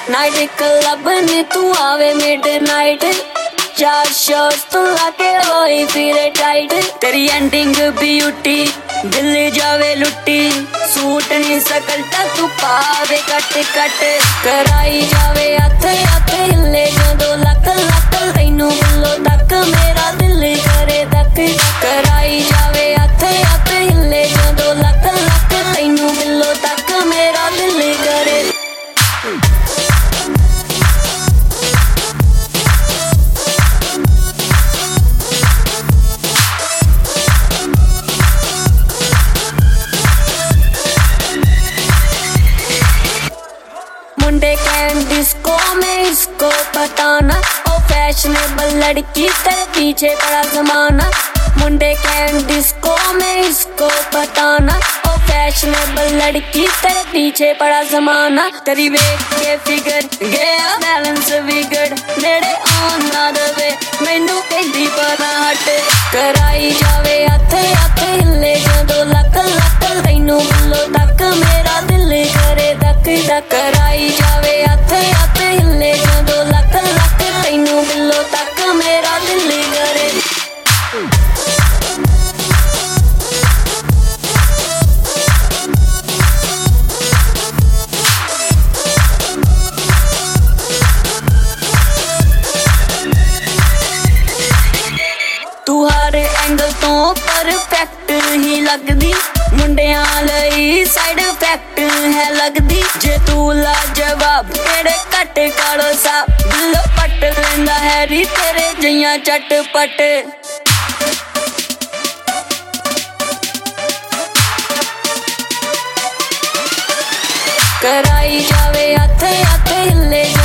night club नी तू आवे midnight 4 shots तू लाके होई फिर टाइट तेरी एंडिंग ब्यूटी दिल जावे लुट्टी सूट नी सकलता तू पावे कट कट कराई जावे हथ हथ हिले जदों लक लक तैनू मिलो तक मेरा दिल करे धक कराई जावे हथ हथ हिले जदों लक लक तैनू मिलो तक मेरा दिल करे मुंडे कैन डिस्को में इसको पता ना ओ फैशनेबल लड़की तेरे पीछे पड़ा जमाना मुंडे कैन डिस्को में इसको पता ना ओ फैशनेबल लड़की तेरे पीछे पड़ा जमाना तेरी वेख के फिगर गया बैलेंस बिगड़ नेड़े आन ना दे मैनू कहंदी पता हट कराई जावे हथ हथ हिले जदों लक लक तैनू मिलो तक मेरा दिल करे धक धक कराई जावे हथ हथ हिले जदों लक लक तैनू मिलो तक मेरा दिल करे तू हर एंगल तो परफेक्ट ही लगदी मुंडियां लई साइड इफेक्ट है लगदी जे तू लाजवाब केड़े कट कालो सा दिल पट लेंदा हैरी तेरे जियां चटपट कराई जावे हथ हथ हिले